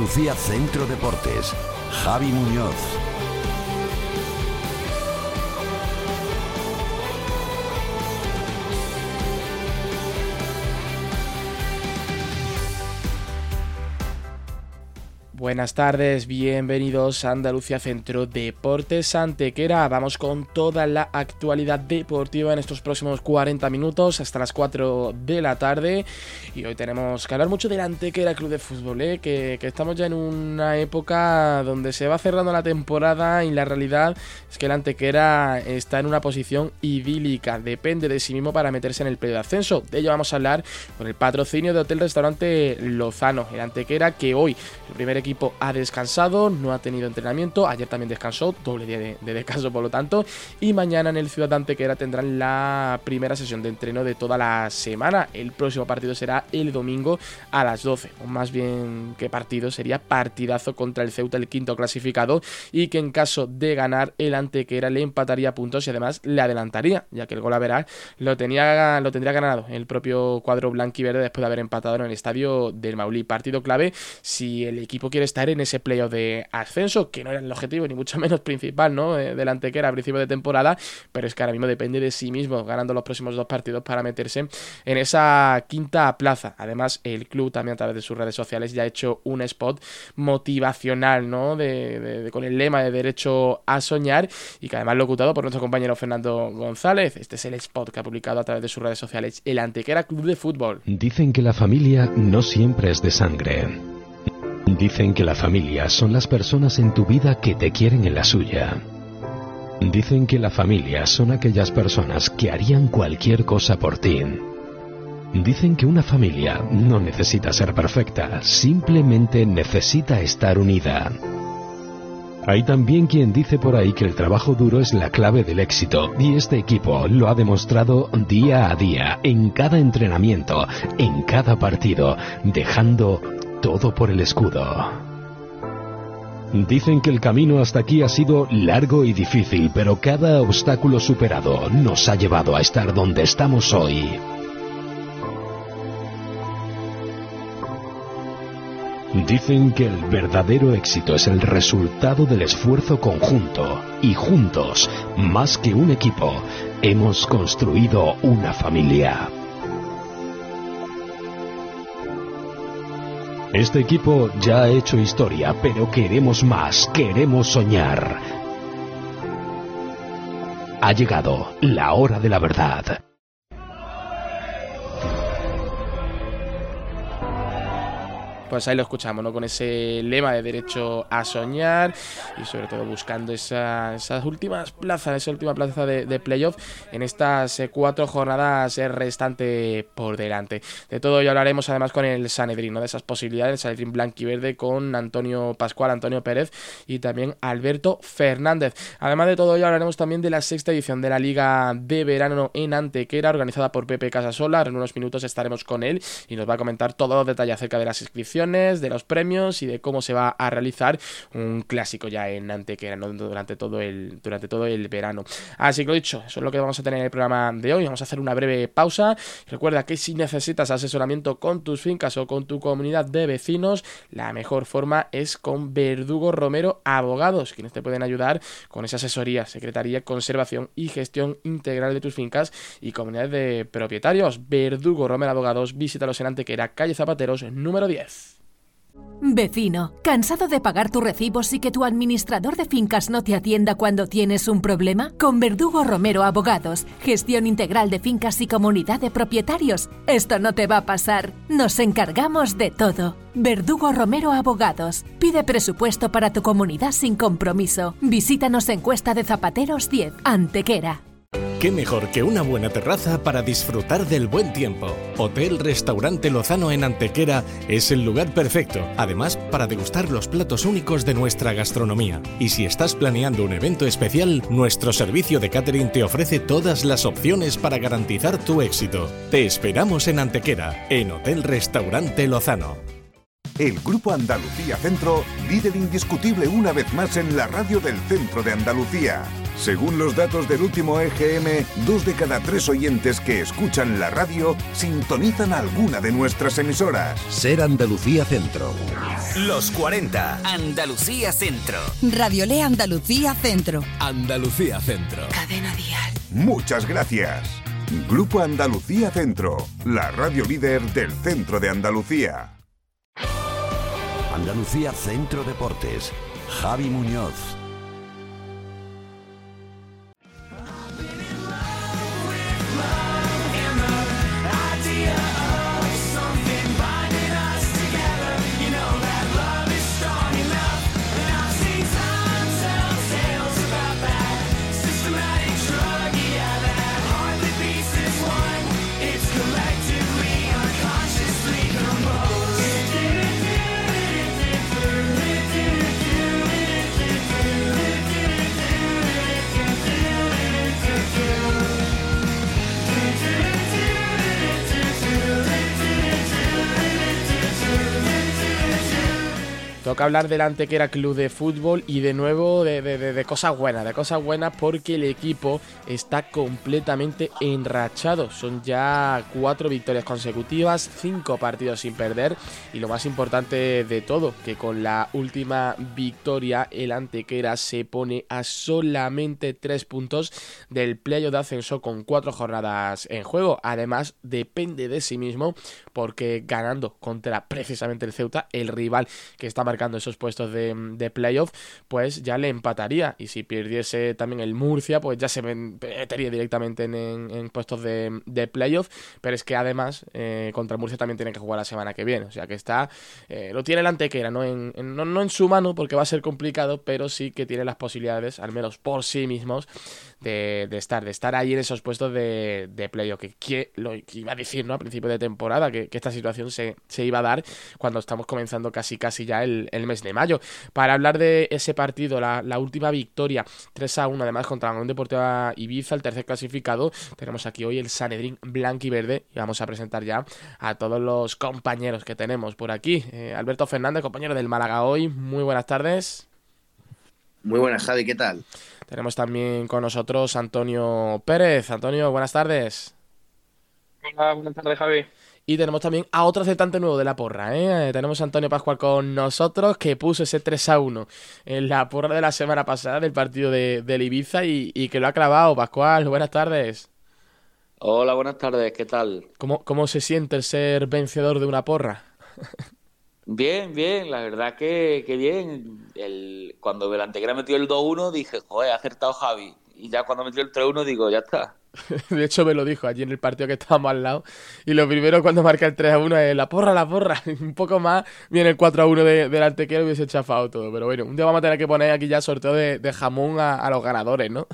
Andalucía Centro Deportes. Javi Muñoz. Buenas tardes, bienvenidos a Andalucía Centro Deportes Antequera. Vamos con toda la actualidad deportiva en estos próximos 40 minutos hasta las 4 de la tarde. Y hoy tenemos que hablar mucho del Antequera Club de Fútbol, que estamos ya en una época donde se va cerrando la temporada y la realidad es que el Antequera está en una posición idílica. Depende de sí mismo para meterse en el playoff de ascenso. De ello vamos a hablar con el patrocinio de Hotel Restaurante Lozano. El Antequera, que hoy el primer equipo ha descansado, no ha tenido entrenamiento, ayer también descansó, doble día de descanso por lo tanto, y mañana en el Ciudad de Antequera tendrán la primera sesión de entreno de toda la semana. El próximo partido será el domingo a las 12, o más bien que partido, sería partidazo contra el Ceuta, el quinto clasificado, y que en caso de ganar el Antequera le empataría puntos y además le adelantaría, ya que el gol lo tendría ganado el propio cuadro blanquiverde después de haber empatado en el estadio del Maulí. Partido clave si el equipo quiere estar en ese playoff de ascenso, que no era el objetivo ni mucho menos principal, ¿no?, del Antequera a principio de temporada, pero es que ahora mismo depende de sí mismo, ganando los próximos dos partidos para meterse en esa quinta plaza. Además, el club también a través de sus redes sociales ya ha hecho un spot motivacional, ¿no?, con el lema de derecho a soñar, y que además locutado por nuestro compañero Fernando González. Este es el spot que ha publicado a través de sus redes sociales el Antequera Club de Fútbol. Dicen que la familia no siempre es de sangre. Dicen que la familia son las personas en tu vida que te quieren en la suya. Dicen que la familia son aquellas personas que harían cualquier cosa por ti. Dicen que una familia no necesita ser perfecta, simplemente necesita estar unida. Hay también quien dice por ahí que el trabajo duro es la clave del éxito, y este equipo lo ha demostrado día a día, en cada entrenamiento, en cada partido, dejando todo por el escudo. Dicen que el camino hasta aquí ha sido largo y difícil, pero cada obstáculo superado nos ha llevado a estar donde estamos hoy. Dicen que el verdadero éxito es el resultado del esfuerzo conjunto, y juntos, más que un equipo, hemos construido una familia. Este equipo ya ha hecho historia, pero queremos más, queremos soñar. Ha llegado la hora de la verdad. Pues ahí lo escuchamos, ¿no?, con ese lema de derecho a soñar y sobre todo buscando esas últimas plazas, esa última plaza de playoff en estas 4 jornadas restantes por delante. De todo ello hablaremos además con el Sanedrín, ¿no?, de esas posibilidades, el Sanedrín blanquiverde con Antonio Pascual, Antonio Pérez y también Alberto Fernández. Además de todo ello hablaremos también de la 6ª edición de la Liga de Verano en Antequera, organizada por Pepe Casasola. En unos minutos estaremos con él y nos va a comentar todos los detalles acerca de las inscripciones, de los premios y de cómo se va a realizar un clásico ya en Antequera, ¿no?, durante todo el verano. Así que lo dicho, eso es lo que vamos a tener en el programa de hoy. Vamos a hacer una breve pausa. Recuerda que si necesitas asesoramiento con tus fincas o con tu comunidad de vecinos, la mejor forma es con Verdugo Romero Abogados, quienes te pueden ayudar con esa asesoría, secretaría, conservación y gestión integral de tus fincas y comunidades de propietarios. Verdugo Romero Abogados, visítalos en Antequera, calle Zapateros, número 10. Vecino, ¿cansado de pagar tus recibos y que tu administrador de fincas no te atienda cuando tienes un problema? Con Verdugo Romero Abogados, gestión integral de fincas y comunidad de propietarios. Esto no te va a pasar. Nos encargamos de todo. Verdugo Romero Abogados. Pide presupuesto para tu comunidad sin compromiso. Visítanos en Cuesta de Zapateros 10, Antequera. ¿Qué mejor que una buena terraza para disfrutar del buen tiempo? Hotel Restaurante Lozano en Antequera es el lugar perfecto, además para degustar los platos únicos de nuestra gastronomía. Y si estás planeando un evento especial, nuestro servicio de catering te ofrece todas las opciones para garantizar tu éxito. Te esperamos en Antequera, en Hotel Restaurante Lozano. El Grupo Andalucía Centro, líder indiscutible una vez más en la radio del centro de Andalucía. Según los datos del último EGM, 2 de cada 3 oyentes que escuchan la radio sintonizan alguna de nuestras emisoras. Ser Andalucía Centro. Los 40. Andalucía Centro. Radiolé Andalucía Centro. Andalucía Centro. Cadena Dial. Muchas gracias. Grupo Andalucía Centro, la radio líder del centro de Andalucía. Andalucía Centro Deportes. Javi Muñoz. Toca hablar del Antequera Club de Fútbol y de nuevo de cosas buenas porque el equipo está completamente enrachado. Son ya 4 victorias consecutivas, 5 partidos sin perder y lo más importante de todo, que con la última victoria el Antequera se pone a solamente 3 puntos del playoff de ascenso con 4 jornadas en juego. Además depende de sí mismo porque ganando contra precisamente el Ceuta, el rival que está marcando esos puestos de playoff, pues ya le empataría, y si perdiese también el Murcia, pues ya se metería directamente en puestos de playoff, pero es que además contra el Murcia también tiene que jugar la semana que viene, o sea que está, lo tiene el Antequera, no en su mano porque va a ser complicado, pero sí que tiene las posibilidades, al menos por sí mismos, de estar ahí en esos puestos de playoff, que lo que iba a decir, ¿no?, a principio de temporada, que esta situación se iba a dar cuando estamos comenzando casi ya el mes de mayo. Para hablar de ese partido, la última victoria 3-1 además contra la Unión Deportiva Ibiza, el tercer clasificado, tenemos aquí hoy el Sanedrín blanquiverde y vamos a presentar ya a todos los compañeros que tenemos por aquí. Alberto Fernández, compañero del Málaga hoy, muy buenas tardes. Muy buenas, Javi, ¿qué tal? Tenemos también con nosotros Antonio Pérez. Antonio, buenas tardes. Hola, buenas tardes, Javi. Y tenemos también a otro aceptante nuevo de la porra, Tenemos a Antonio Pascual con nosotros, que puso ese 3-1 en la porra de la semana pasada del partido del Ibiza y que lo ha clavado. Pascual, buenas tardes. Hola, buenas tardes, ¿qué tal? ¿Cómo se siente el ser vencedor de una porra? Bien, la verdad que bien. Cuando el Antequera metió el 2-1 dije, joder, ha acertado Javi. Y ya cuando metió el 3-1 digo, ya está. De hecho me lo dijo allí en el partido que estábamos al lado. Y lo primero cuando marca el 3-1 es la porra. Un poco más viene el 4-1 del Antequera y hubiese chafado todo. Pero bueno, un día vamos a tener que poner aquí ya sorteo de jamón a los ganadores, ¿no?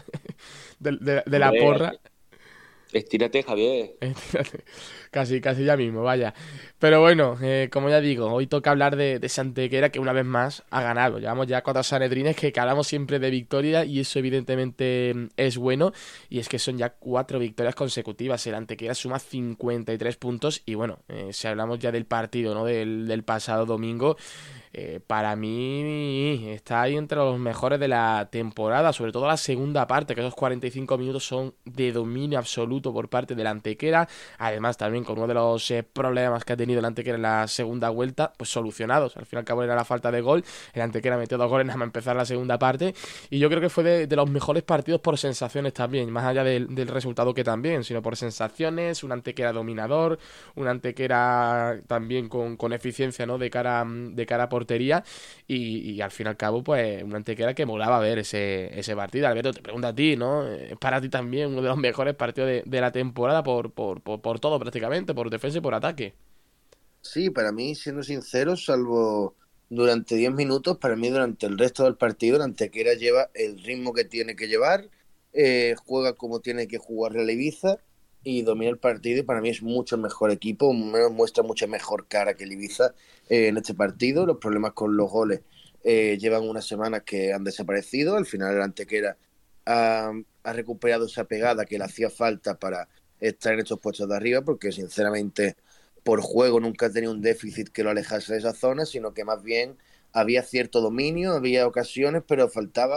de la porra. Estírate, Javier. Estírate. Casi ya mismo, vaya. Pero bueno, como ya digo, hoy toca hablar de Antequera, que una vez más ha ganado. Llevamos ya 4 sanedrines, que hablamos siempre de victoria y eso evidentemente es bueno. Y es que son ya 4 victorias consecutivas. El Antequera suma 53 puntos y bueno, si hablamos ya del partido, ¿no?, del pasado domingo, para mí está ahí entre los mejores de la temporada, sobre todo la segunda parte, que esos 45 minutos son de dominio absoluto por parte del Antequera, además también con uno de los problemas que ha tenido el Antequera en la segunda vuelta, pues solucionados. Al fin y al cabo era la falta de gol, el Antequera metió 2 goles nada más empezar la segunda parte y yo creo que fue de los mejores partidos por sensaciones también, más allá del resultado que también, sino por sensaciones, un Antequera dominador, un Antequera también con eficiencia, ¿no?, de cara a portería y al fin y al cabo pues un Antequera que molaba ver ese partido. Alberto, te pregunto a ti, ¿no? Es para ti también uno de los mejores partidos de la temporada por todo prácticamente, por defensa y por ataque. Sí, para mí, siendo sincero, salvo durante 10 minutos, para mí durante el resto del partido el Antequera lleva el ritmo que tiene que llevar, juega como tiene que jugar Real Ibiza y domina el partido y para mí es mucho mejor equipo, muestra mucha mejor cara que el Ibiza en este partido. Los problemas con los goles llevan unas semanas que han desaparecido. Al final el Antequera ha recuperado esa pegada que le hacía falta para estar en estos puestos de arriba, porque sinceramente por juego nunca ha tenido un déficit que lo alejase de esa zona, sino que más bien había cierto dominio, había ocasiones, pero faltaba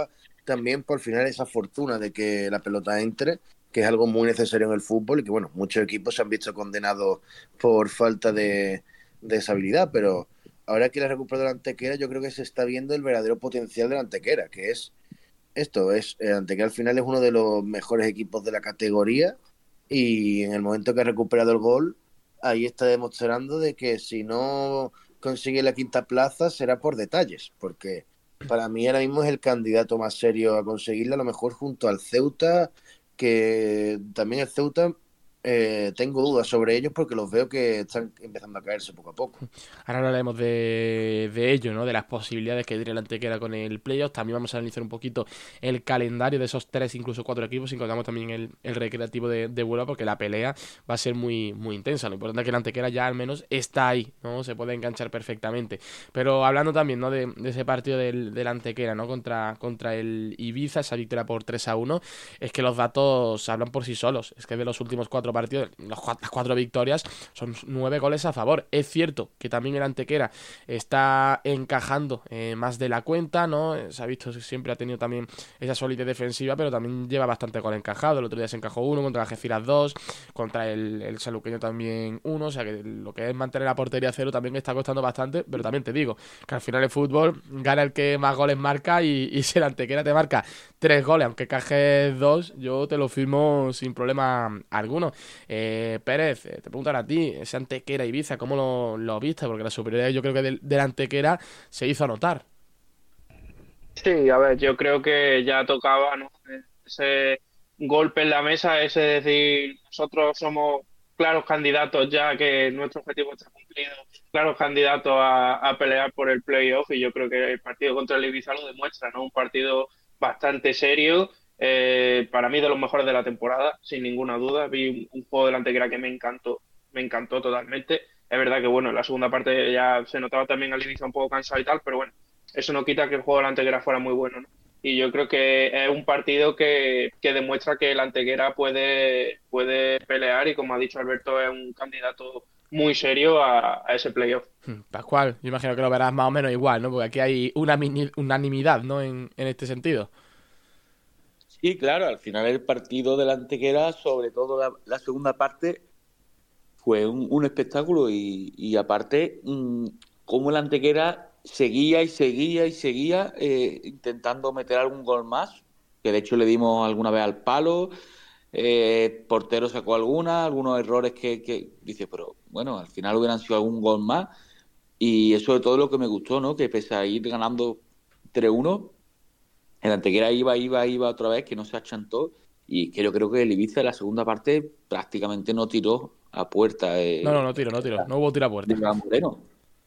también por final esa fortuna de que la pelota entre, que es algo muy necesario en el fútbol y que, bueno, muchos equipos se han visto condenados por falta de esa habilidad, pero ahora que la recuperado el Antequera, yo creo que se está viendo el verdadero potencial del Antequera, que es esto, el Antequera al final es uno de los mejores equipos de la categoría y en el momento que ha recuperado el gol, ahí está demostrando de que si no consigue la quinta plaza será por detalles, porque para mí ahora mismo es el candidato más serio a conseguirla, a lo mejor junto al Ceuta, que también el Ceuta tengo dudas sobre ellos porque los veo que están empezando a caerse poco a poco. Ahora hablaremos de ello, ¿no? De las posibilidades que tiene el Antequera con el playoff. También vamos a analizar un poquito el calendario de esos 3, incluso 4 equipos, y encontramos también el recreativo de Huelva, porque la pelea va a ser muy, muy intensa. Lo importante es que el Antequera ya al menos está ahí, ¿no? Se puede enganchar perfectamente. Pero hablando también, ¿no? de ese partido del Antequera, ¿no? Contra el Ibiza, esa victoria por 3-1, es que los datos hablan por sí solos. Es que de los últimos 4 partidos, las 4 victorias, son 9 goles a favor. Es cierto que también el Antequera está encajando más de la cuenta, ¿no? Se ha visto que siempre ha tenido también esa solidez defensiva, pero también lleva bastante gol encajado. El otro día se encajó 1, contra el Algeciras 2, contra el Saluqueño también 1, o sea que lo que es mantener la portería 0 también está costando bastante, pero también te digo que al final el fútbol gana el que más goles marca, y si el Antequera te marca 3 goles, aunque encajes 2, yo te lo firmo sin problema alguno. Pérez, te pregunto a ti, ese Antequera Ibiza, ¿cómo lo viste? Porque la superioridad yo creo que del Antequera se hizo notar. Sí, a ver, yo creo que ya tocaba, ¿no? Ese golpe en la mesa, ese decir, nosotros somos claros candidatos ya que nuestro objetivo está cumplido, claros candidatos a pelear por el playoff, y yo creo que el partido contra el Ibiza lo demuestra, ¿no? Un partido bastante serio, para mí de los mejores de la temporada, sin ninguna duda. Vi un juego del Antequera que me encantó totalmente. Es verdad que, bueno, en la segunda parte ya se notaba también al Ibiza un poco cansado y tal, pero bueno, eso no quita que el juego del Antequera fuera muy bueno, ¿no? Y yo creo que es un partido que demuestra que el Antequera puede pelear, y como ha dicho Alberto, es un candidato muy serio a ese playoff. Pascual, yo imagino que lo verás más o menos igual, ¿no? Porque aquí hay una unanimidad, ¿no? En este sentido. Sí, claro, al final el partido del Antequera, sobre todo la segunda parte, fue un espectáculo, y aparte, como el Antequera seguía intentando meter algún gol más, que de hecho le dimos alguna vez al palo, portero sacó algunos errores que dice, pero bueno, al final hubieran sido algún gol más, y eso es todo lo que me gustó, ¿no? Que pese a ir ganando 3-1, el Antequera iba otra vez, que no se achantó, y que yo creo que el Ibiza en la segunda parte prácticamente no tiró a puerta. No tiró, no hubo tiro a puerta. Moreno.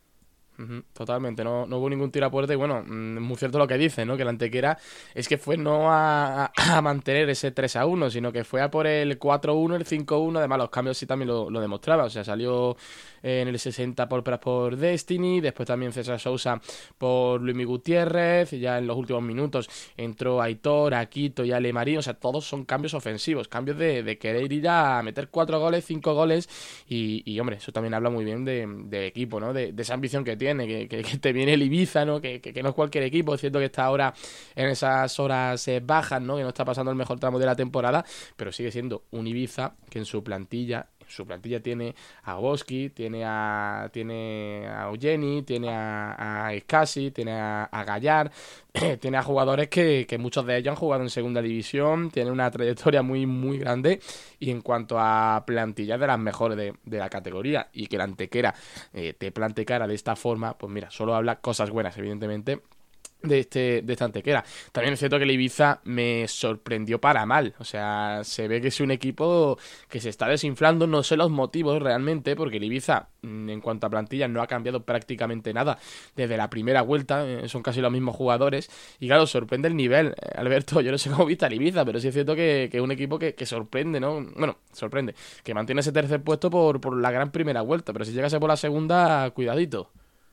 Totalmente, no hubo ningún tiro a puerta, y bueno, es muy cierto lo que dice, ¿no? Que el Antequera es que fue no a mantener ese 3-1, sino que fue a por el 4-1, el 5-1, además los cambios sí también lo demostraba, o sea, salió en el 60 por Destiny, después también César Sousa por Luismi Gutiérrez, y ya en los últimos minutos entró Aitor, Aquito y Ale Marín, o sea, todos son cambios ofensivos, cambios de querer ir a meter 4 goles, 5 goles, y hombre, eso también habla muy bien de equipo, ¿no? De esa ambición que tiene, que te viene el Ibiza, ¿no? Que no es cualquier equipo. Es cierto que está ahora en esas horas bajas, ¿no? Que no está pasando el mejor tramo de la temporada, pero sigue siendo un Ibiza que en su plantilla tiene a Boski, tiene a Eugeni, tiene a Escasi, tiene a Gallar, tiene a jugadores que muchos de ellos han jugado en segunda división, tiene una trayectoria muy, muy grande, y en cuanto a plantillas de las mejores de la categoría, y que la Antequera te plante cara de esta forma, pues mira, solo habla cosas buenas, evidentemente, de esta Antequera. También es cierto que el Ibiza me sorprendió para mal, o sea, se ve que es un equipo que se está desinflando, no sé los motivos realmente, porque el Ibiza en cuanto a plantilla no ha cambiado prácticamente nada desde la primera vuelta, son casi los mismos jugadores, y claro, sorprende el nivel. Alberto, yo no sé cómo viste al Ibiza, pero sí es cierto que es un equipo que sorprende, ¿no? Bueno, sorprende, que mantiene ese tercer puesto por la gran primera vuelta, pero si llegase por la segunda, cuidadito.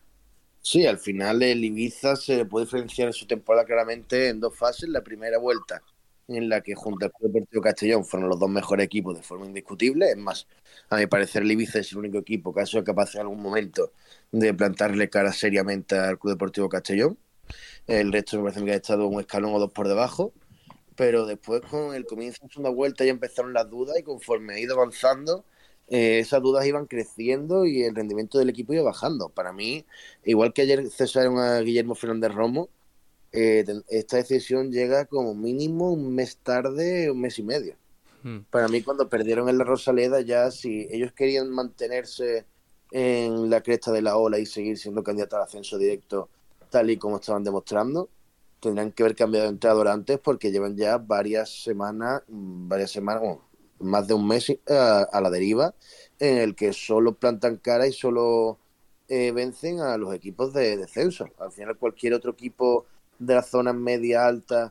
Sí, al final el Ibiza se puede diferenciar en su temporada claramente en 2 fases. La primera vuelta, en la que junto al Club Deportivo Castellón fueron los 2 mejores equipos de forma indiscutible. Es más, a mi parecer el Ibiza es el único equipo que ha sido capaz en algún momento de plantarle cara seriamente al Club Deportivo Castellón. El resto me parece que ha estado un escalón o dos por debajo. Pero después, con el comienzo de la segunda vuelta, ya empezaron las dudas y conforme ha ido avanzando, esas dudas iban creciendo y el rendimiento del equipo iba bajando. Para mí, igual que ayer cesaron a Guillermo Fernández Romo, esta decisión llega como mínimo un mes tarde, un mes y medio. Para mí, cuando perdieron en la Rosaleda, ya si ellos querían mantenerse en la cresta de la ola y seguir siendo candidatos al ascenso directo, tal y como estaban demostrando, tendrán que haber cambiado de entrenador antes, porque llevan ya varias semanas, bueno, más de un mes a la deriva, en el que solo plantan cara y solo vencen a los equipos de descenso. Al final, cualquier otro equipo de la zona media alta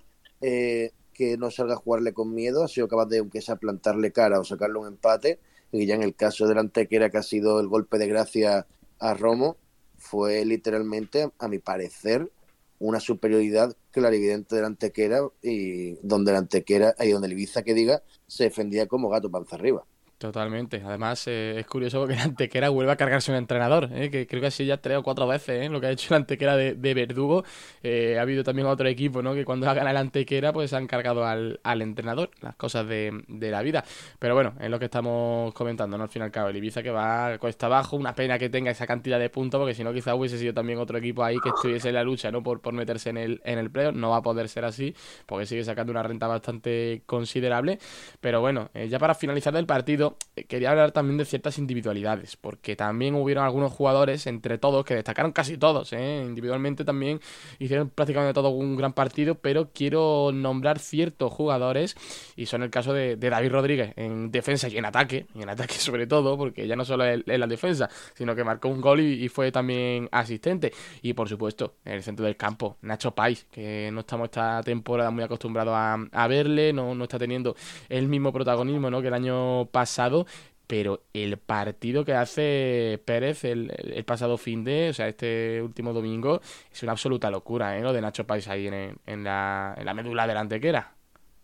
que no salga a jugarle con miedo ha sido capaz de, aunque sea, plantarle cara o sacarle un empate. Y ya en el caso del Antequera, que ha sido el golpe de gracia a Romo, fue literalmente, a mi parecer, una superioridad clarividente del Antequera, y donde el Antequera, ahí donde el Ibiza, que diga, se defendía como gato panza arriba. Totalmente. Además, es curioso porque el Antequera vuelve a cargarse un entrenador, que creo que ha sido ya 3 o 4 veces, lo que ha hecho el Antequera de Verdugo. Ha habido también otro equipo, que cuando ha ganado el Antequera, pues han cargado al entrenador, las cosas de la vida. Pero bueno, es lo que estamos comentando, ¿no? Al fin y al cabo, el Ibiza que va cuesta abajo, una pena que tenga esa cantidad de puntos, porque si no quizás hubiese sido también otro equipo ahí que estuviese en la lucha, ¿no? Por meterse en el playoff. No va a poder ser así, porque sigue sacando una renta bastante considerable. Pero bueno, ya para finalizar el partido, quería hablar también de ciertas individualidades, porque también hubieron algunos jugadores, entre todos, que destacaron casi todos, individualmente también hicieron prácticamente todo un gran partido, pero quiero nombrar ciertos jugadores, y son el caso de David Rodríguez en defensa y en ataque sobre todo, porque ya no solo en la defensa, sino que marcó un gol y fue también asistente. Y por supuesto, en el centro del campo, Nacho Pais, que no estamos esta temporada muy acostumbrados a verle, no está teniendo el mismo protagonismo, que el año pasado, pero el partido que hace Pérez el pasado este último domingo, es una absoluta locura, lo de Nacho Pais ahí en la médula del Antequera.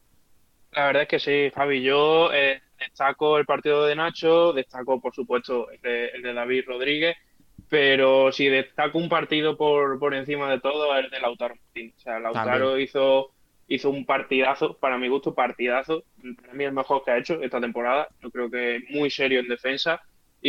La verdad es que sí, Javi. Yo destaco el partido de Nacho, destaco, por supuesto, el de David Rodríguez, pero si destaco un partido por encima de todo, es el de Lautaro Martínez. O sea, Lautaro hizo un partidazo, para mi gusto, partidazo. Para mí el mejor que ha hecho esta temporada. Yo creo que muy serio en defensa.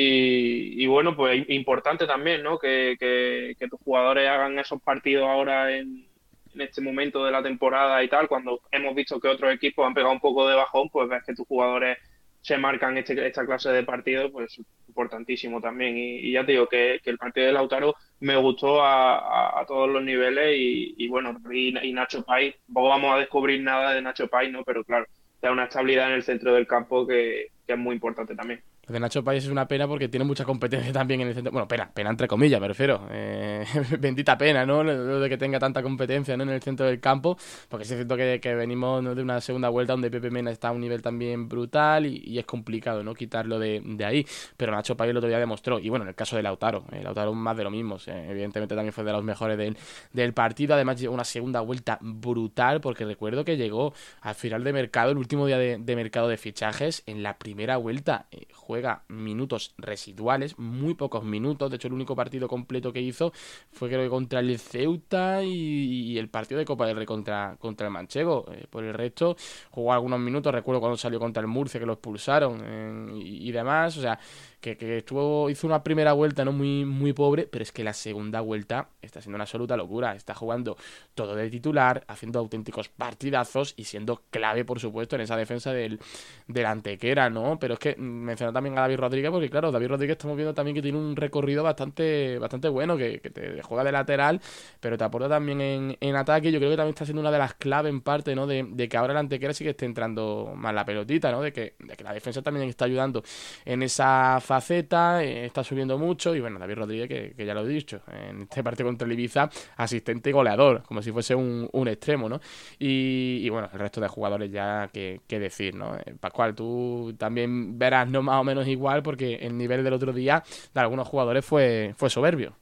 Y bueno, pues importante también, ¿no? Que tus jugadores hagan esos partidos ahora en este momento de la temporada y tal, cuando hemos visto que otros equipos han pegado un poco de bajón, pues ves que tus jugadores se marcan esta clase de partidos, pues importantísimo también. Y ya te digo que el partido de Lautaro me gustó a todos los niveles y bueno, y Nacho Pais, tampoco vamos a descubrir nada de Nacho Pais, ¿no? Pero claro, da una estabilidad en el centro del campo que es muy importante también. Lo de Nacho Pais es una pena porque tiene mucha competencia también en el centro. Bueno, pena entre comillas, me refiero. Bendita pena, ¿no? Lo de que tenga tanta competencia, ¿no? En el centro del campo. Porque sí es cierto que venimos, ¿no? de una segunda vuelta donde Pepe Mena está a un nivel también brutal y es complicado, ¿no? Quitarlo de ahí. Pero Nacho Pais el otro día demostró. Y bueno, en el caso de Lautaro, Lautaro más de lo mismo. Evidentemente también fue de los mejores del partido. Además llegó una segunda vuelta brutal, porque recuerdo que llegó al final de mercado, el último día de mercado de fichajes, en la primera vuelta. Juega minutos residuales, muy pocos minutos. De hecho, el único partido completo que hizo fue, creo que contra el Ceuta y el partido de Copa del Rey contra el Manchego. Por el resto, jugó algunos minutos. Recuerdo cuando salió contra el Murcia, que lo expulsaron y demás. O sea, que hizo una primera vuelta no muy pobre, pero es que la segunda vuelta está siendo una absoluta locura. Está jugando todo de titular, haciendo auténticos partidazos y siendo clave, por supuesto, en esa defensa del Antequera, ¿no? Pero es que mencionó también a David Rodríguez, porque claro, David Rodríguez estamos viendo también que tiene un recorrido bastante bueno, que te juega de lateral, pero te aporta también en ataque. Yo creo que también está siendo una de las claves en parte, ¿no? De que ahora el Antequera sí que esté entrando más la pelotita, ¿no? De que la defensa también está ayudando en esa faceta, está subiendo mucho. Y bueno, David Rodríguez, que ya lo he dicho, en este partido contra el Ibiza, asistente y goleador, como si fuese un extremo, ¿no? Y bueno, el resto de jugadores ya que decir, ¿no? Pascual, tú también verás, ¿no? Más o menos igual, porque el nivel del otro día de algunos jugadores fue soberbio.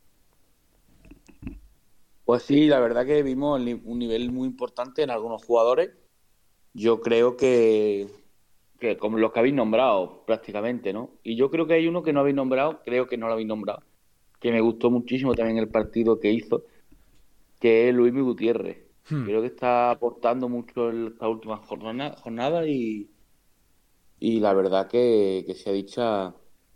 Pues sí, la verdad que vimos un nivel muy importante en algunos jugadores. Yo creo que como los que habéis nombrado prácticamente, ¿no? Y yo creo que hay uno que no habéis nombrado, creo que no lo habéis nombrado, que me gustó muchísimo también el partido que hizo, que es Luismi Gutiérrez. Creo que está aportando mucho en esta última jornada y la verdad que sea dicha,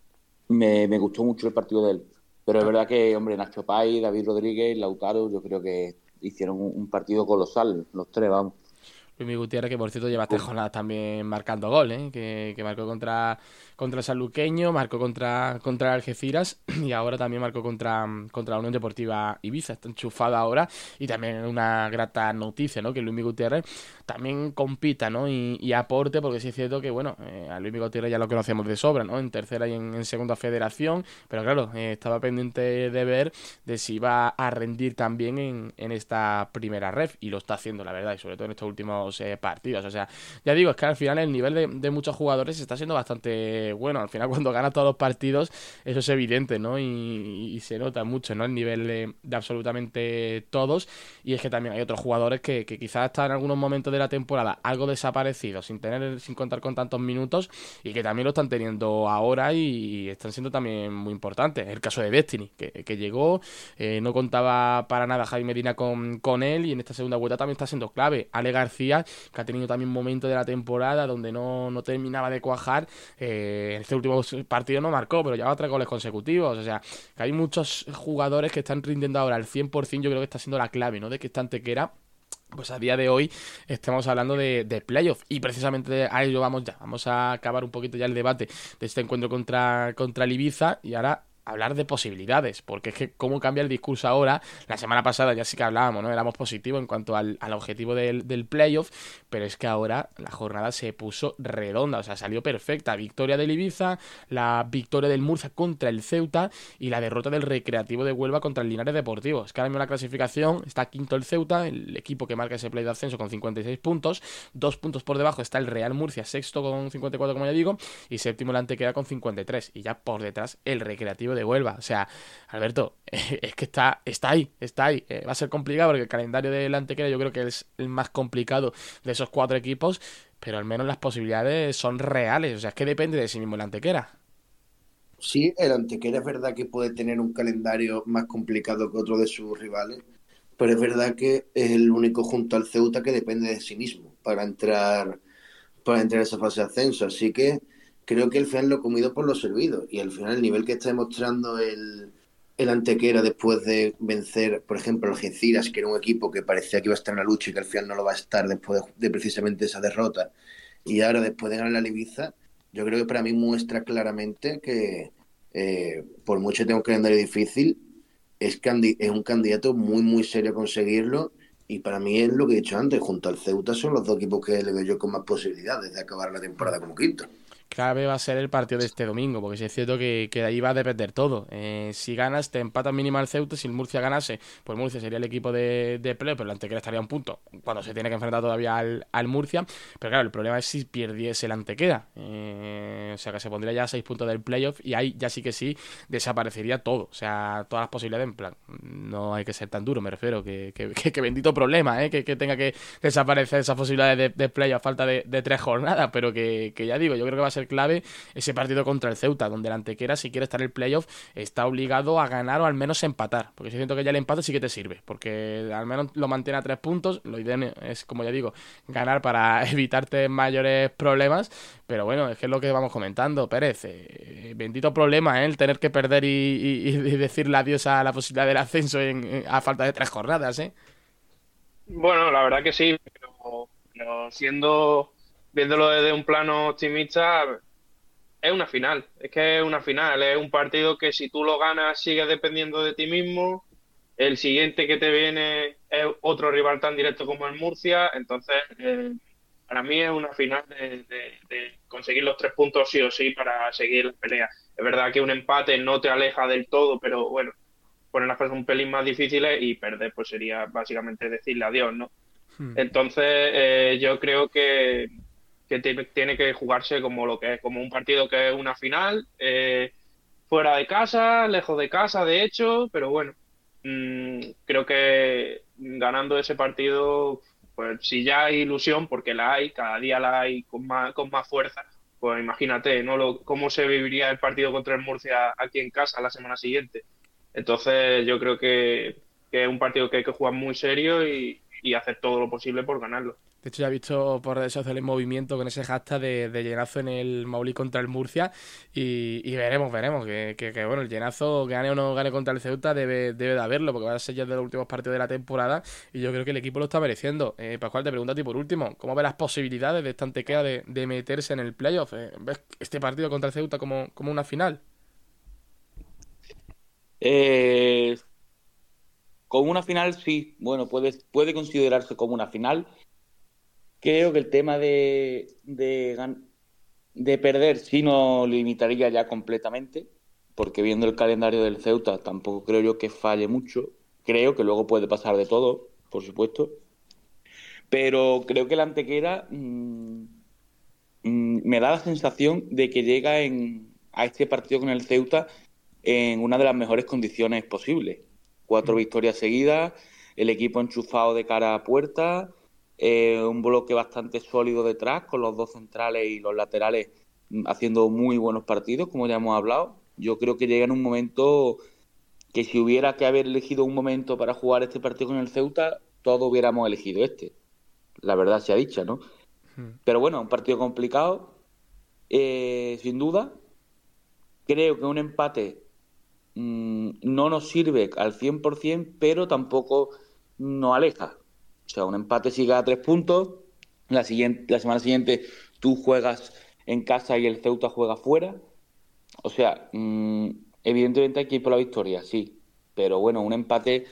me gustó mucho el partido de él. Pero es verdad que, hombre, Nacho Pai, David Rodríguez, Lautaro, yo creo que hicieron un partido colosal, los tres, vamos. Luis Gutiérrez, que por cierto lleva 3 jornadas también marcando gol, ¿eh? Que marcó contra el Sanluqueño, marcó contra el Algeciras y ahora también marcó contra la Unión Deportiva Ibiza. Está enchufado ahora y también una grata noticia, ¿no? Que Luis Gutiérrez también compita, ¿no? Y aporte, porque sí es cierto que, bueno, a Luis Gutiérrez ya lo conocemos de sobra, ¿no? En tercera y en segunda federación, pero claro, estaba pendiente de ver de si iba a rendir también en esta primera ref, y lo está haciendo, la verdad, y sobre todo en estos últimos partidos. O sea, ya digo, es que al final el nivel de muchos jugadores está siendo bastante bueno. Al final, cuando gana todos los partidos, eso es evidente, ¿no? Y se nota mucho, ¿no? El nivel de absolutamente todos. Y es que también hay otros jugadores que quizás están en algunos momentos de la temporada algo desaparecidos, sin contar con tantos minutos, y que también lo están teniendo ahora y están siendo también muy importantes. El caso de Destiny, que llegó, no contaba para nada Javi Medina con él, y en esta segunda vuelta también está siendo clave. Ale García, que ha tenido también momentos de la temporada donde no terminaba de cuajar, en este último partido no marcó, pero llevaba 3 goles consecutivos. O sea, que hay muchos jugadores que están rindiendo ahora al 100%. Yo creo que está siendo la clave, ¿no? De que esta Antequera, pues a día de hoy estamos hablando de playoff, y precisamente a ello vamos ya. Vamos a acabar un poquito ya el debate de este encuentro contra el Ibiza, y ahora hablar de posibilidades, porque es que cómo cambia el discurso ahora. La semana pasada ya sí que hablábamos, ¿no? Éramos positivos en cuanto al objetivo del playoff, pero es que ahora la jornada se puso redonda, o sea, salió perfecta. Victoria del Ibiza, la victoria del Murcia contra el Ceuta y la derrota del Recreativo de Huelva contra el Linares Deportivo. Es que ahora mismo en la clasificación está quinto el Ceuta, el equipo que marca ese play de ascenso, con 56 puntos, 2 puntos por debajo está el Real Murcia, sexto con 54, como ya digo, y séptimo el Antequera con 53, y ya por detrás el Recreativo de Huelva. O sea, Alberto, es que está ahí. Va a ser complicado porque el calendario del Antequera yo creo que es el más complicado de esos 4 equipos, pero al menos las posibilidades son reales. O sea, es que depende de sí mismo el Antequera. Sí, el Antequera es verdad que puede tener un calendario más complicado que otro de sus rivales, pero es verdad que es el único junto al Ceuta que depende de sí mismo para entrar a esa fase de ascenso. Así que creo que el final lo comido por lo servido, y al final el nivel que está demostrando el Antequera después de vencer, por ejemplo, al Algeciras, que era un equipo que parecía que iba a estar en la lucha y que al final no lo va a estar después de precisamente esa derrota, y ahora después de ganar la Ibiza, yo creo que para mí muestra claramente que por mucho que tenga un calendario difícil, es un candidato muy muy serio a conseguirlo, y para mí es lo que he dicho antes, junto al Ceuta son los 2 equipos que le veo yo con más posibilidades de acabar la temporada como quinto. Clave va a ser el partido de este domingo, porque sí es cierto que de ahí va a depender todo. Si ganas, te empata mínimo al Ceuta. Si el Murcia ganase, pues Murcia sería el equipo de play, pero el Antequera estaría a un punto cuando se tiene que enfrentar todavía al Murcia. Pero claro, el problema es si perdiese el Antequera. O sea, que se pondría ya a 6 puntos del playoff, y ahí ya sí que sí desaparecería todo. O sea, todas las posibilidades, en plan, no hay que ser tan duro, me refiero, que bendito problema, que tenga que desaparecer esas posibilidades de playoff a falta de 3 jornadas, pero que ya digo, yo creo que va a ser clave ese partido contra el Ceuta, donde el Antequera, si quiere estar en el playoff, está obligado a ganar o al menos empatar, porque si siento que ya el empate sí que te sirve, porque al menos lo mantiene a 3 puntos. Lo ideal es, como ya digo, ganar para evitarte mayores problemas, pero bueno, es que es lo que vamos comentando, Pérez, bendito problema, el tener que perder y decirle adiós a la posibilidad del ascenso a falta de 3 jornadas, Bueno, la verdad que sí, pero viéndolo desde un plano optimista, es una final. Es que es una final, es un partido que si tú lo ganas sigues dependiendo de ti mismo. El siguiente que te viene es otro rival tan directo como el Murcia. Entonces, para mí es una final de conseguir los 3 puntos sí o sí para seguir la pelea. Es verdad que un empate no te aleja del todo, pero bueno, poner las cosas un pelín más difíciles, y perder pues sería básicamente decirle adiós, ¿no? Entonces, yo creo que tiene que jugarse como lo que es, como un partido que es una final, fuera de casa, lejos de casa, de hecho, pero bueno, creo que ganando ese partido, pues si ya hay ilusión, porque la hay, cada día la hay con más fuerza, pues imagínate, ¿no? Cómo se viviría el partido contra el Murcia aquí en casa la semana siguiente. Entonces yo creo que que es un partido que hay que jugar muy serio y hacer todo lo posible por ganarlo. De hecho, ya he visto por redes sociales el movimiento con ese hashtag de llenazo en el Mauli contra el Murcia y veremos que bueno, el llenazo, gane o no gane contra el Ceuta, debe de haberlo, porque va a ser ya de los últimos partidos de la temporada y yo creo que el equipo lo está mereciendo. Pascual, te pregunto a ti por último, ¿cómo ves las posibilidades de esta Antequera de meterse en el playoff? ¿Ves este partido contra el Ceuta como una final? Como una final, sí. Bueno, puede considerarse como una final. Creo que el tema de perder sí nos limitaría ya completamente, porque viendo el calendario del Ceuta tampoco creo yo que falle mucho. Creo que luego puede pasar de todo, por supuesto. Pero creo que la Antequera me da la sensación de que llega a este partido con el Ceuta en una de las mejores condiciones posibles. 4 victorias seguidas, el equipo enchufado de cara a puerta, un bloque bastante sólido detrás, con los 2 centrales y los laterales haciendo muy buenos partidos, como ya hemos hablado. Yo creo que llega en un momento que si hubiera que haber elegido un momento para jugar este partido con el Ceuta, todos hubiéramos elegido este. La verdad sea dicha, ¿no? Pero bueno, un partido complicado, sin duda. Creo que un empate no nos sirve al 100%, pero tampoco nos aleja. O sea, un empate sigue a 3 puntos. La semana siguiente tú juegas en casa y el Ceuta juega fuera. O sea, evidentemente hay que ir por la victoria, sí. Pero bueno, un empate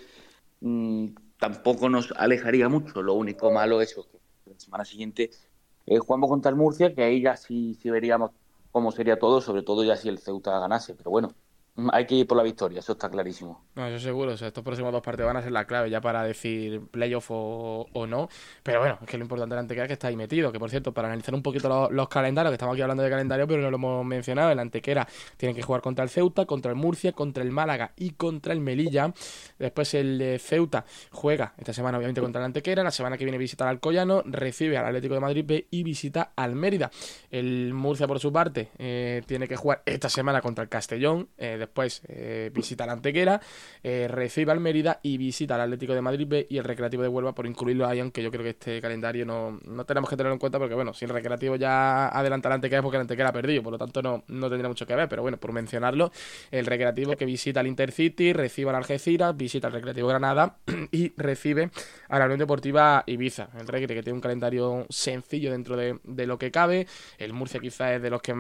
tampoco nos alejaría mucho. Lo único malo es que la semana siguiente jugamos contra el Murcia, que ahí ya sí veríamos cómo sería todo, sobre todo ya si el Ceuta ganase. Pero bueno, hay que ir por la victoria, eso está clarísimo. No, eso seguro, o sea, estos próximos 2 partidos van a ser la clave ya para decir playoff o no, pero bueno, es que lo importante de la Antequera es que está ahí metido, que por cierto, para analizar un poquito los calendarios, que estamos aquí hablando de calendario, pero no lo hemos mencionado, en la Antequera tienen que jugar contra el Ceuta, contra el Murcia, contra el Málaga y contra el Melilla. Después el Ceuta juega esta semana obviamente contra la Antequera, la semana que viene visita al Alcoyano, recibe al Atlético de Madrid B y visita al Mérida. El Murcia por su parte tiene que jugar esta semana contra el Castellón, después visita la Antequera, recibe al Mérida y visita al Atlético de Madrid B y el Recreativo de Huelva, por incluirlo ahí, aunque yo creo que este calendario no tenemos que tenerlo en cuenta porque bueno, si el Recreativo ya adelanta la Antequera es porque la Antequera ha perdido, por lo tanto no tendría mucho que ver, pero bueno, por mencionarlo, el Recreativo que visita al Intercity, recibe al Algeciras, visita al Recreativo Granada y recibe a la Unión Deportiva Ibiza. El Recre, que tiene un calendario sencillo dentro de lo que cabe. El Murcia quizás es de los que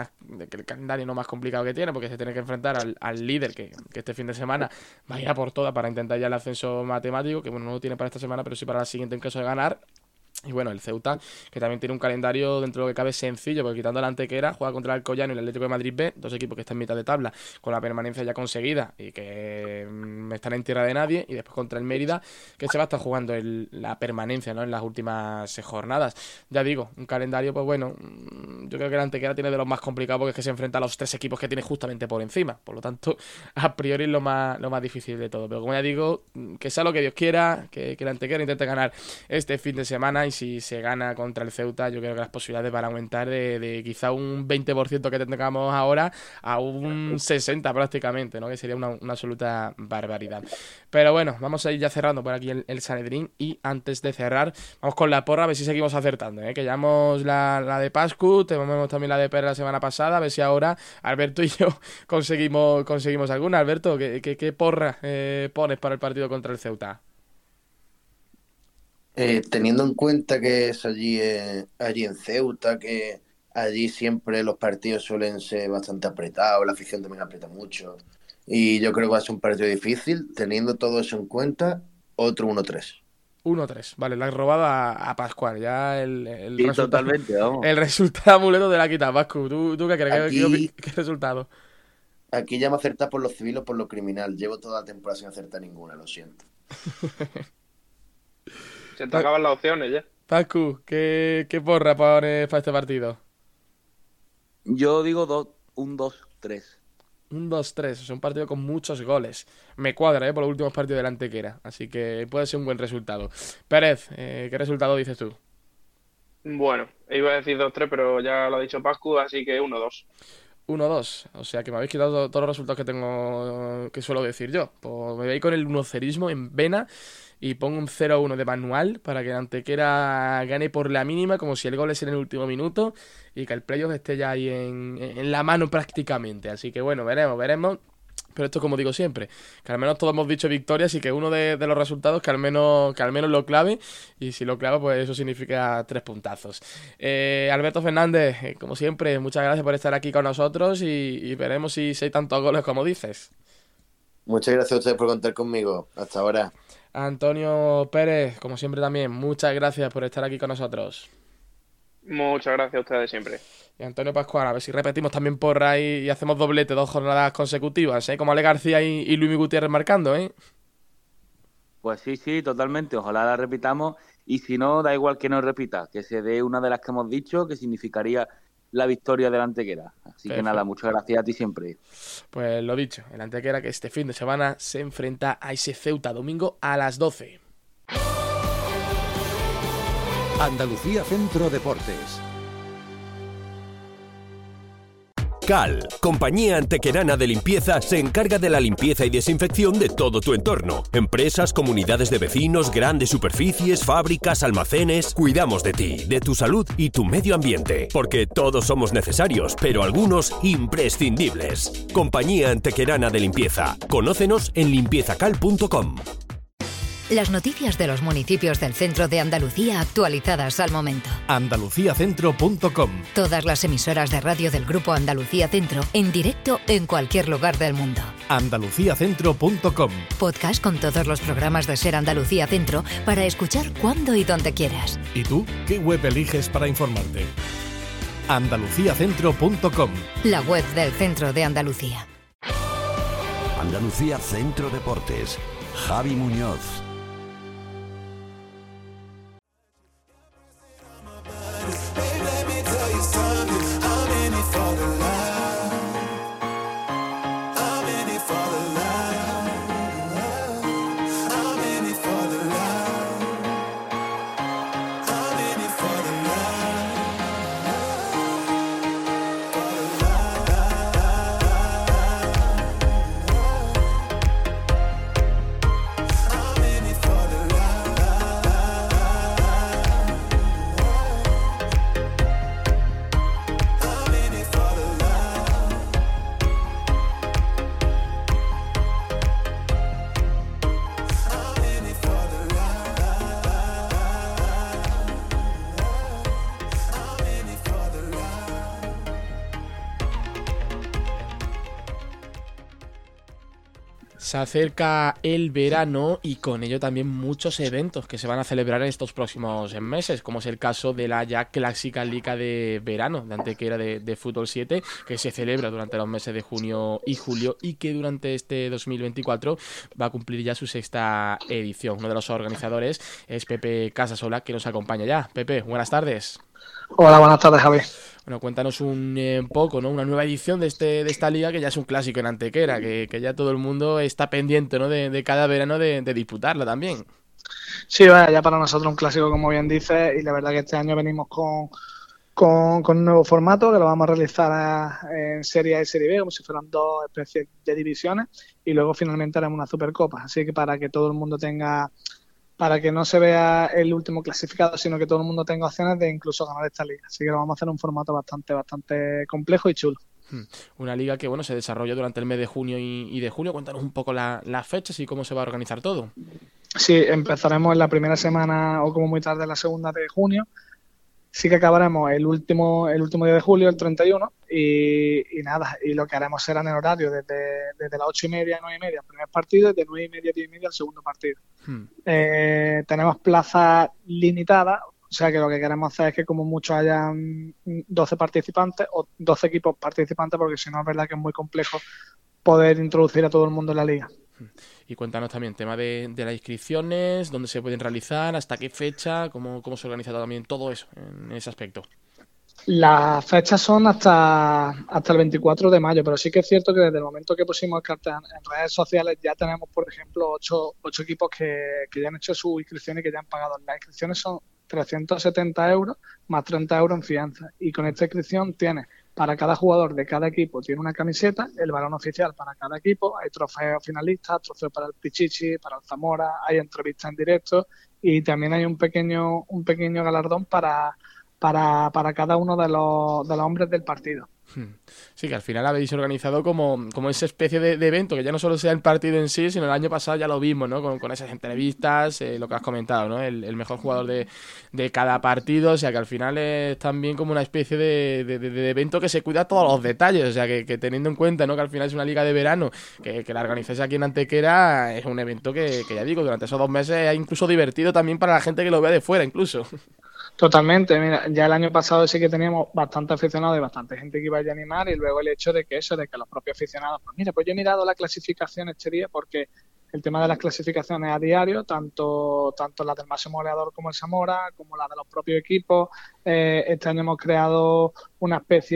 el calendario no más complicado que tiene, porque se tiene que enfrentar al líder que este fin de semana va a ir a por todas para intentar ya el ascenso matemático, que bueno, no lo tiene para esta semana, pero sí para la siguiente en caso de ganar. Y bueno, el Ceuta, que también tiene un calendario dentro de lo que cabe sencillo, porque quitando la Antequera, juega contra el Alcoyano y el Atlético de Madrid B, 2 equipos que están en mitad de tabla, con la permanencia ya conseguida y que están en tierra de nadie, y después contra el Mérida, que se va a estar jugando la permanencia, ¿no?, en las últimas jornadas. Ya digo, un calendario, pues bueno, yo creo que la Antequera tiene de los más complicados, porque es que se enfrenta a los 3 equipos que tiene justamente por encima, por lo tanto, a priori es lo más difícil de todo. Pero como ya digo, que sea lo que Dios quiera, que la Antequera intente ganar este fin de semana, y si se gana contra el Ceuta, yo creo que las posibilidades van a aumentar de quizá un 20% que tengamos ahora a un 60% prácticamente, ¿no?, que sería una absoluta barbaridad. Pero bueno, vamos a ir ya cerrando por aquí el Sanedrín, y antes de cerrar, vamos con la porra, a ver si seguimos acertando, que llevamos la de Pascu, tenemos también la de Pere la semana pasada, a ver si ahora Alberto y yo conseguimos alguna. Alberto, ¿qué porra pones para el partido contra el Ceuta? Teniendo en cuenta que es allí en Ceuta, que allí siempre los partidos suelen ser bastante apretados, la afición también aprieta mucho, y yo creo que va a ser un partido difícil, teniendo todo eso en cuenta, otro 1-3. 1-3, vale, la has robado a Pascual, ya el sí, resultado, totalmente, vamos. El resultado amuleto de la quita, Pascu. ¿Tú qué crees? Aquí, ¿Qué resultado? Aquí ya me acertas por lo civil o por lo criminal, llevo toda la temporada sin acertar ninguna, lo siento. Se te acaban las opciones ya. Pascu, ¿qué porra pones para este partido? Yo digo un 2-3. Un 2-3, o sea, un partido con muchos goles. Me cuadra, por los últimos partidos de la Antequera, así que puede ser un buen resultado. Pérez, ¿qué resultado dices tú? Bueno, iba a decir 2-3, pero ya lo ha dicho Pascu, así que 1-2. 1-2. O sea que me habéis quitado todos los resultados que suelo decir yo. Pues me voy con el 1-0ismo en vena y pongo un 0-1 de manual para que el Antequera gane por la mínima, como si el gol es en el último minuto y que el playoff esté ya ahí en la mano prácticamente. Así que bueno, veremos. Pero esto, como digo siempre, que al menos todos hemos dicho victorias y que uno de los resultados que al menos lo clave, y si lo clava, pues eso significa 3 puntazos. Alberto Fernández, como siempre, muchas gracias por estar aquí con nosotros y veremos si hay tantos goles como dices. Muchas gracias a ustedes por contar conmigo. Hasta ahora. Antonio Pérez, como siempre también, muchas gracias por estar aquí con nosotros. Muchas gracias a ustedes siempre. Y Antonio Pascual, a ver si repetimos también porra y hacemos doblete 2 jornadas consecutivas, como Ale García y Luis Gutiérrez marcando, ¿eh? Pues sí, totalmente. Ojalá la repitamos. Y si no, da igual que no repita, que se dé una de las que hemos dicho, que significaría la victoria del Antequera. Así Perfecto. Que nada, muchas gracias a ti siempre. Pues lo dicho, el Antequera que este fin de semana se enfrenta a ese Ceuta domingo a las 12. Andalucía Centro Deportes. Cal, compañía antequerana de limpieza, se encarga de la limpieza y desinfección de todo tu entorno. Empresas, comunidades de vecinos, grandes superficies, fábricas, almacenes. Cuidamos de ti, de tu salud y tu medio ambiente. Porque todos somos necesarios, pero algunos imprescindibles. Compañía antequerana de limpieza. Conócenos en limpiezacal.com. Las noticias de los municipios del centro de Andalucía actualizadas al momento. Andaluciacentro.com. Todas las emisoras de radio del Grupo Andalucía Centro en directo en cualquier lugar del mundo. Andaluciacentro.com. Podcast con todos los programas de Ser Andalucía Centro para escuchar cuando y donde quieras. ¿Y tú qué web eliges para informarte? Andaluciacentro.com. La web del Centro de Andalucía. Andalucía Centro Deportes. Javi Muñoz. Se acerca el verano y con ello también muchos eventos que se van a celebrar en estos próximos meses, como es el caso de la ya clásica Liga de Verano de Antequera de Fútbol 7, que se celebra durante los meses de junio y julio y que durante este 2024 va a cumplir ya su 6ª edición. Uno de los organizadores es Pepe Casasola, que nos acompaña ya. Pepe, buenas tardes. Hola, buenas tardes, Javi. Bueno, cuéntanos un poco, ¿no? Una nueva edición de esta liga que ya es un clásico en Antequera, que ya todo el mundo está pendiente, ¿no? de cada verano de disputarla también. Sí, vaya, ya para nosotros un clásico, como bien dices, y la verdad que este año venimos con un nuevo formato que lo vamos a realizar en Serie A y Serie B, como si fueran 2 especies de divisiones, y luego finalmente haremos una Supercopa. Así que para que todo el mundo para que no se vea el último clasificado, sino que todo el mundo tenga opciones de incluso ganar esta liga. Así que lo vamos a hacer en un formato bastante complejo y chulo. Una liga que se desarrolla durante el mes de junio y de julio. Cuéntanos un poco las fechas y cómo se va a organizar todo. Sí, empezaremos en la primera semana o como muy tarde en la segunda de junio. Sí que acabaremos el último día de julio, el 31, y nada, y lo que haremos será en el horario desde las 8:30 a 9:30 el primer partido y de 9:30 a 10:30 el segundo partido. Tenemos plazas limitadas, o sea que lo que queremos hacer es que como mucho hayan 12 participantes o 12 equipos participantes, porque si no es verdad que es muy complejo poder introducir a todo el mundo en la liga. Y cuéntanos también tema de las inscripciones, dónde se pueden realizar, hasta qué fecha, cómo se organiza también todo eso en ese aspecto. Las fechas son hasta el 24 de mayo, pero sí que es cierto que desde el momento que pusimos el cartel en redes sociales ya tenemos, por ejemplo, 8 equipos que ya han hecho su inscripción y que ya han pagado. Las inscripciones son 370 € más 30 € en fianza, y con esta inscripción tienes para cada jugador de cada equipo tiene una camiseta, el balón oficial para cada equipo, hay trofeos finalistas, trofeos para el Pichichi, para el Zamora, hay entrevistas en directo y también hay un pequeño galardón para cada uno de los hombres del partido. Sí, que al final habéis organizado como esa especie de evento, que ya no solo sea el partido en sí, sino el año pasado ya lo vimos, ¿no? Con esas entrevistas, lo que has comentado, ¿no? El mejor jugador de cada partido, o sea que al final es también como una especie de evento que se cuida todos los detalles, o sea que teniendo en cuenta, ¿no? Que al final es una liga de verano, que la organizáis aquí en Antequera, es un evento que ya digo, durante esos 2 meses es incluso divertido también para la gente que lo vea de fuera, incluso. Totalmente, mira, ya el año pasado sí que teníamos bastante aficionados y bastante gente que iba a animar y luego el hecho de que los propios aficionados, pues mira, pues yo he mirado la clasificación este día porque el tema de las clasificaciones a diario, tanto la del máximo goleador como el Zamora, como la de los propios equipos, este año hemos creado un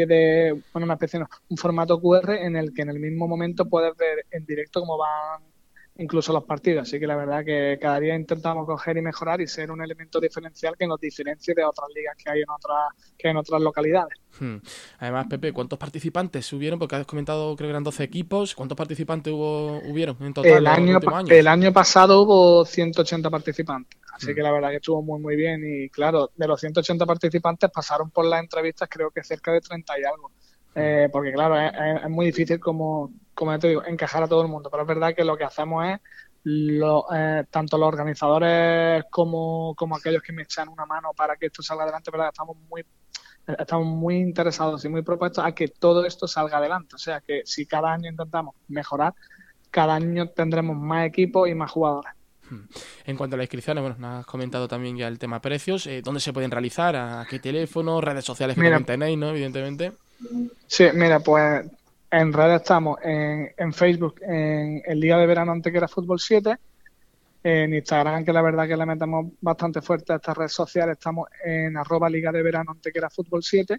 formato QR en el que en el mismo momento puedes ver en directo cómo van incluso los partidos, así que la verdad que cada día intentamos coger y mejorar y ser un elemento diferencial que nos diferencie de otras ligas que hay en otras localidades. Además, Pepe, ¿cuántos participantes hubieron? Porque has comentado, creo que eran 12 equipos. ¿Cuántos participantes hubieron en total el año pasado hubo 180 participantes, así que la verdad que estuvo muy muy bien y claro, de los 180 participantes pasaron por las entrevistas creo que cerca de 30 y algo. Porque claro, es muy difícil como ya te digo, encajar a todo el mundo, pero es verdad que lo que hacemos es tanto los organizadores como aquellos que me echan una mano para que esto salga adelante, ¿verdad? Estamos muy interesados y muy propuestos a que todo esto salga adelante, o sea que si cada año intentamos mejorar, cada año tendremos más equipos y más jugadores. En cuanto a las inscripciones, bueno, nos has comentado también ya el tema precios, ¿dónde se pueden realizar? ¿A qué teléfono? ¿Redes sociales que también tenéis, no? Evidentemente. Sí, mira, pues en redes estamos en Facebook, en Liga de Verano Antequera Fútbol 7, en Instagram, que la verdad que le metemos bastante fuerte a estas redes sociales, estamos en @Liga de Verano Antequera Fútbol 7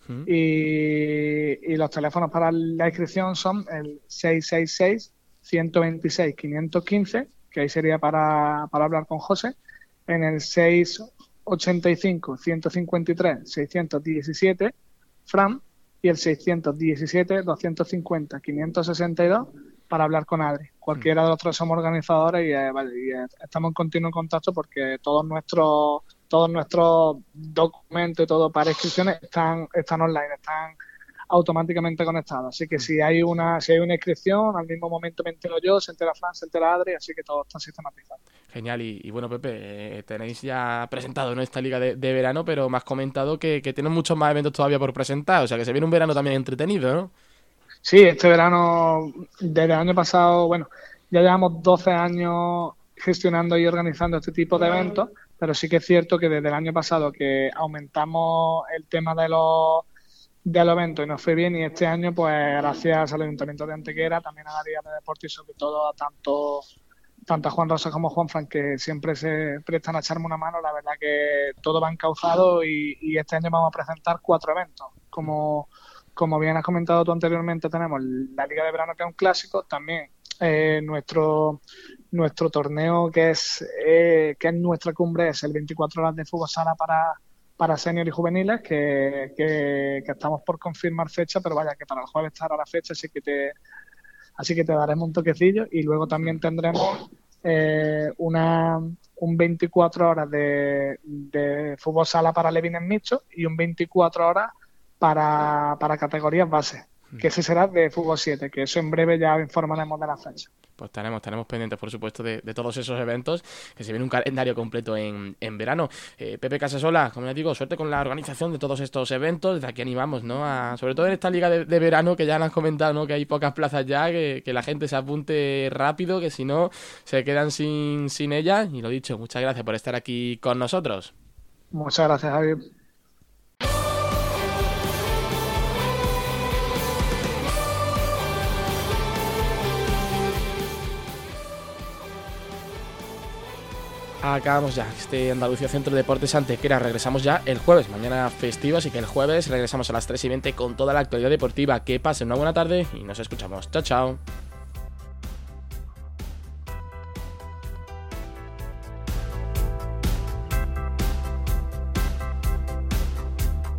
y los teléfonos para la inscripción son el 666-126-515, que ahí sería para hablar con José, en el 685-153-617, Fran, y el 617-250-562 para hablar con Adri. Cualquiera de los tres somos organizadores y estamos en continuo contacto porque todos nuestros documentos y todo para inscripciones están online, están automáticamente conectados. Así que si hay una inscripción, al mismo momento me entero yo, se entera Fran, se entera Adri, así que todo está sistematizado. Genial, y bueno, Pepe, tenéis ya presentado, ¿no?, esta liga de verano, pero me has comentado que tienen muchos más eventos todavía por presentar, o sea que se viene un verano también entretenido, ¿no? Sí, este verano, desde el año pasado, bueno, ya llevamos 12 años gestionando y organizando este tipo de eventos, pero sí que es cierto que desde el año pasado que aumentamos el tema de los eventos y nos fue bien, y este año, pues gracias al Ayuntamiento de Antequera, también a la Liga de Deportes y sobre todo a tanto a Juan Rosa como Juan Fran, que siempre se prestan a echarme una mano. La verdad que todo va encauzado y este año vamos a presentar 4 eventos. Como bien has comentado tú anteriormente, tenemos la Liga de Verano, que es un clásico, también nuestro torneo que es nuestra cumbre, es el 24 horas de fútbol sala para senior y juveniles, que estamos por confirmar fecha, pero vaya que para el jueves estará la fecha, así que te daremos un toquecillo. Y luego también tendremos un 24 horas de fútbol sala para levines mixtos y un 24 horas para categorías base, que ese será de fútbol 7, que eso en breve ya informaremos de la fecha. Pues estaremos pendientes, por supuesto, de todos esos eventos, que se viene un calendario completo en verano. Pepe Casasola, como les digo, suerte con la organización de todos estos eventos. Desde aquí animamos, ¿no?, sobre todo en esta liga de verano, que ya nos han comentado, ¿no?, que hay pocas plazas ya, que la gente se apunte rápido, que si no se quedan sin ella. Y lo dicho, muchas gracias por estar aquí con nosotros. Muchas gracias, Javier. Acabamos ya este Andalucía Centro de Deportes Antequera. Regresamos ya el jueves, mañana festivo, así que el jueves regresamos a las 3:20 con toda la actualidad deportiva. Que pasen una buena tarde y nos escuchamos. Chao, chao.